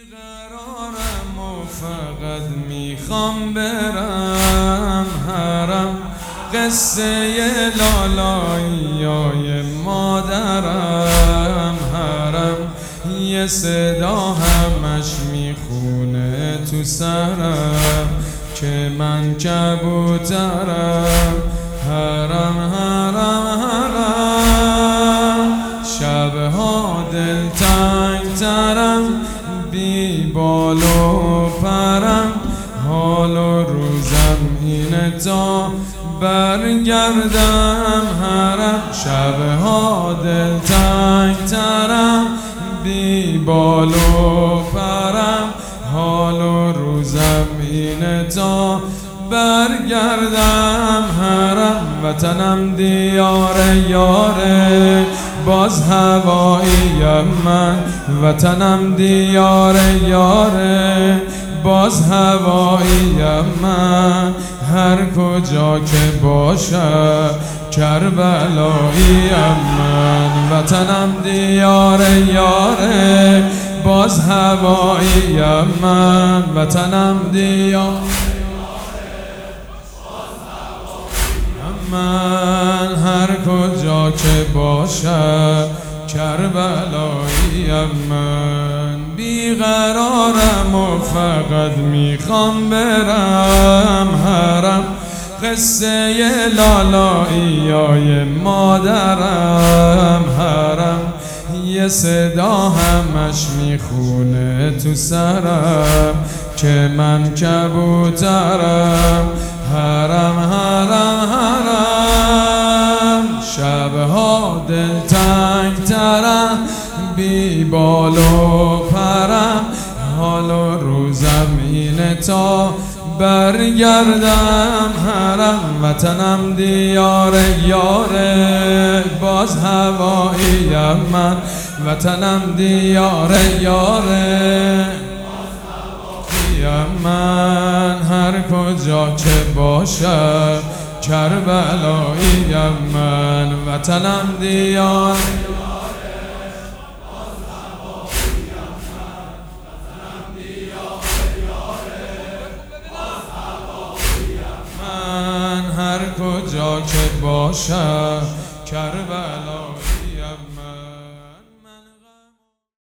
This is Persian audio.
بیقرارم و فقط میخوام برم حرم، قصه لالاییای مادرم حرم، یه صدا همش میخونه تو سرم که من کبوترم. حرم حرم حرم، شبها دلتنگ ترم، بی بال و پرم، حال و روزم اینه تا برگردم حرم. شبها دلتنگ ترم، بی بال و پرم، حال و روزم اینه تا برگردم حرم. وطنم دیار یاره، باز هواییم من. وطنم دیار یاره، باز هواییم من. هر کجا که باشه کربلاییم من. وطنم دیار یاره، باز هواییم من. وطنم دیار من، هر کجا که باشه کربلاییم من. بیقرارم و فقط میخوام برم حرم، قصه لالاییای مادرم حرم، یه صدا همش میخونه تو سرم که من کبوترم. حرم حرم حرم، شبها دلتنگ ترم، بی بال و پرم، حال و روزم اینه تا برگردم حرم. وطنم دیار یاره، باز هواییم من. وطنم دیار یاره، من. هر کجا که باشه کربلاییم من. وطنم دیار من، هر کجا که باشه کربلاییم